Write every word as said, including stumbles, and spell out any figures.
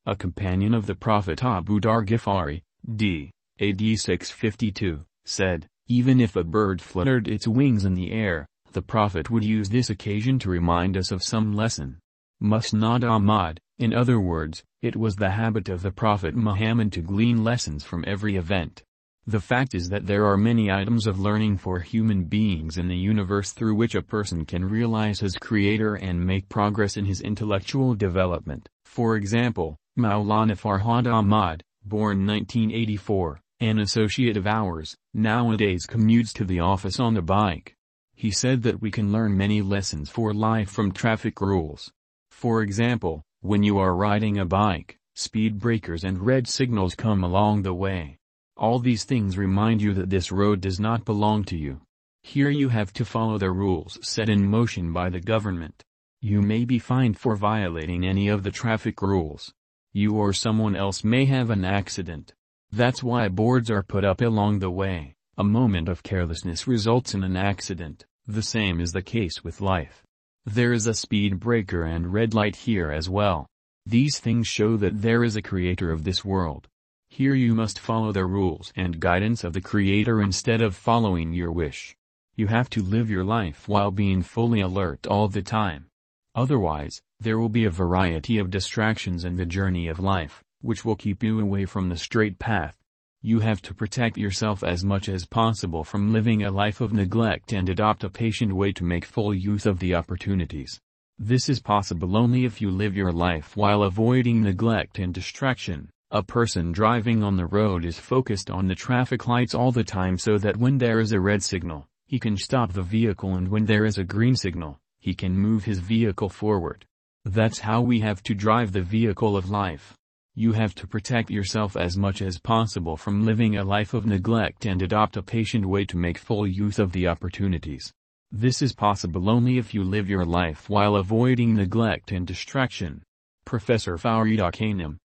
a companion of the Prophet Abu Dharr Ghifari, d. A D six fifty-two, said, "Even if a bird fluttered its wings in the air, the Prophet would use this occasion to remind us of some lesson." Musnad Ahmad, in other words, it was the habit of the Prophet Muhammad to glean lessons from every event. The fact is that there are many items of learning for human beings in the universe through which a person can realize his creator and make progress in his intellectual development. For example, Maulana Farhad Ahmad, born nineteen eighty-four, an associate of ours, nowadays commutes to the office on a bike. He said that we can learn many lessons for life from traffic rules. For example, when you are riding a bike, speed breakers and red signals come along the way. All these things remind you that this road does not belong to you. Here you have to follow the rules set in motion by the government. You may be fined for violating any of the traffic rules. You or someone else may have an accident. That's why boards are put up along the way. A moment of carelessness results in an accident. The same is the case with life. There is a speed breaker and red light here as well. These things show that there is a creator of this world. Here you must follow the rules and guidance of the Creator instead of following your wish. You have to live your life while being fully alert all the time. Otherwise, there will be a variety of distractions in the journey of life, which will keep you away from the straight path. You have to protect yourself as much as possible from living a life of neglect and adopt a patient way to make full use of the opportunities. This is possible only if you live your life while avoiding neglect and distraction. A person driving on the road is focused on the traffic lights all the time so that when there is a red signal, he can stop the vehicle, and when there is a green signal, he can move his vehicle forward. That's how we have to drive the vehicle of life. You have to protect yourself as much as possible from living a life of neglect and adopt a patient way to make full use of the opportunities. This is possible only if you live your life while avoiding neglect and distraction. Professor Farid Akanem,